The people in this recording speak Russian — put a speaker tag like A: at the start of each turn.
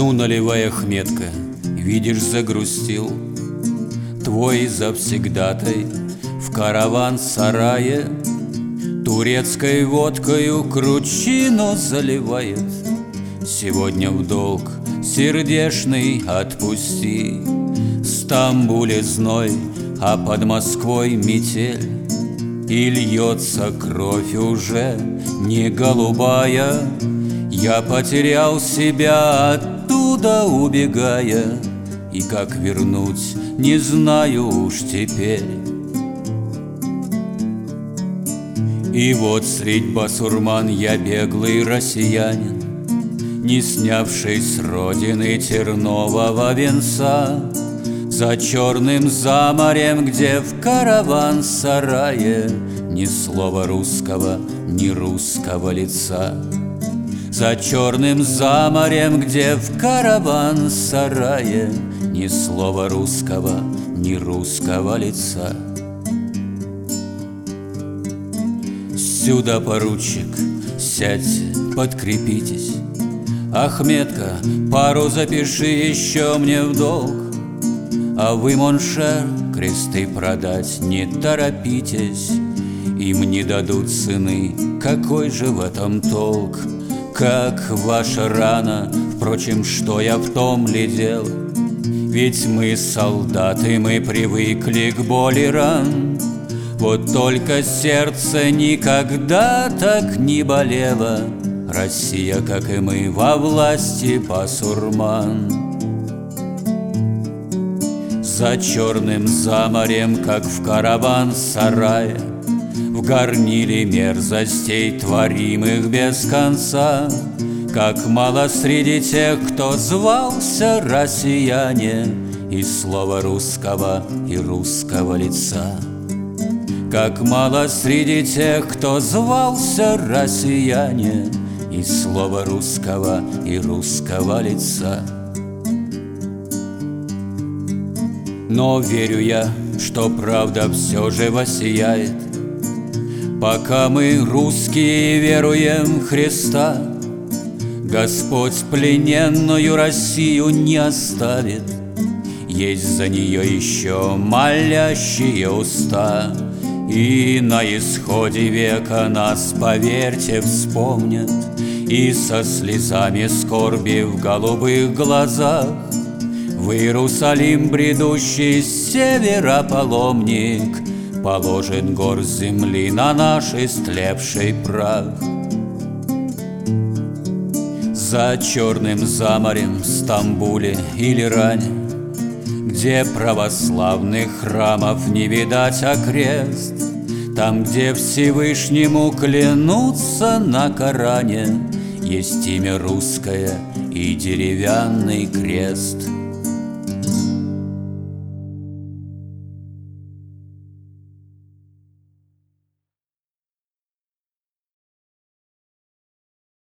A: Ну, наливай, Ахметка, видишь, загрустил твой завсегдатай в караван-сарае, турецкой водкою кручину заливает. Сегодня в долг сердечный отпусти. В Стамбуле зной, а под Москвой метель, и льется кровь уже не голубая. Я потерял себя, оттуда убегая, и как вернуть, не знаю уж теперь. И вот средь басурман я беглый россиянин, не снявший с родины тернового венца, за черным за морем, где в караван-сарае ни слова русского, ни русского лица. За черным за морем, где в караван-сарае ни слова русского, ни русского лица. Сюда, поручик, сядьте, подкрепитесь. Ахметка, пару запиши еще мне в долг. А вы, моншер, кресты продать не торопитесь. Им не дадут цены, какой же в этом толк? Как ваша рана, впрочем, что я в том ли дело? Ведь мы солдаты, мы привыкли к боли ран. Вот только сердце никогда так не болело. Россия, как и мы, во власти басурман. За черным за морем, как в караван-сарае, в горниле мерзостей, творимых без конца, как мало среди тех, кто звался россияне, и слова русского, и русского лица. Как мало среди тех, кто звался россияне, и слова русского, и русского лица. Но верю я, что правда все же воссияет, пока мы, русские, веруем в Христа. Господь плененную Россию не оставит, есть за нее еще молящие уста. И на исходе века нас, поверьте, вспомнят, и со слезами скорби в голубых глазах в Иерусалим бредущий с севера паломник положит горсть земли на наш истлевший прах. За черным за морем в Стамбуле или Иране, где православных храмов не видать окрест, там, где Всевышнему клянутся на Коране, есть имя русское и деревянный крест.